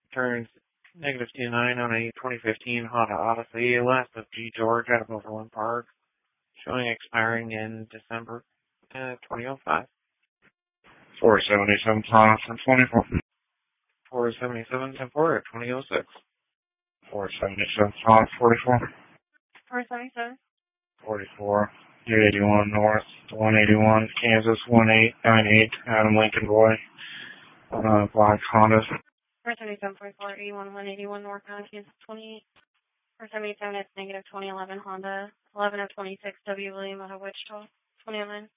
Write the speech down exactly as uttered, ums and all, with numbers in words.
Turns negative two nine on a twenty fifteen Honda Odyssey, last of G. George out of Overland Park, showing expiring in December uh, twenty oh five. four seventy-seven Thomas from twenty-four. four seventy-seven ten four at twenty oh six. four seventy-seven Thomas forty-four. four seventy-seven. forty-four. eight eighty-one North, one eighty-one Kansas, one eight nine eight Adam Lincoln Boy. Uh, black Honda. four seventy-seven forty-four, eighty-one, one eighty-one North Kansas, twenty. four seventy-seven, it's negative twenty eleven Honda, eleven of twenty-six W William out of Wichita, twenty oh nine.